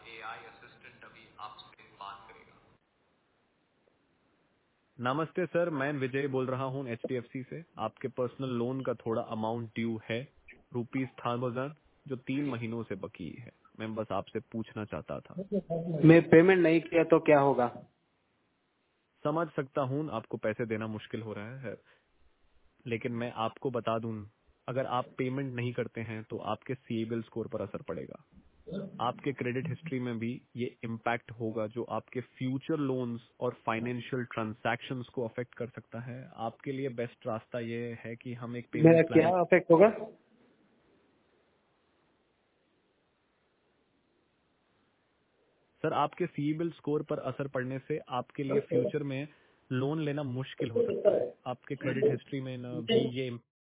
AI assistant अभी आपसे बात करेगा। नमस्ते सर, मैं विजय बोल रहा हूँ HDFC से। आपके पर्सनल लोन का थोड़ा अमाउंट ड्यू है, ₹1000 जो 3 महीनों से बाकी है। मैं बस आपसे पूछना चाहता था। मैं पेमेंट नहीं किया तो क्या होगा? समझ सकता हूँ आपको पैसे देना मुश्किल हो रहा है, लेकिन मैं आपको बता दूं, अगर आप पेमेंट नहीं करते हैं तो आपके सीबिल स्कोर पर असर पड़ेगा। आपके क्रेडिट हिस्ट्री में भी ये इम्पैक्ट होगा, जो आपके फ्यूचर लोन्स और फाइनेंशियल ट्रांजैक्शंस को अफेक्ट कर सकता है। आपके लिए बेस्ट रास्ता ये है कि हम एक मेरा पेमेंट क्या प्लान। अफेक्ट होगा? सर, आपके सीबिल स्कोर पर असर पड़ने से आपके लिए फ्यूचर में लोन लेना मुश्किल हो सकता है। आपके क्रेडिट हिस्ट्री में ना भी ये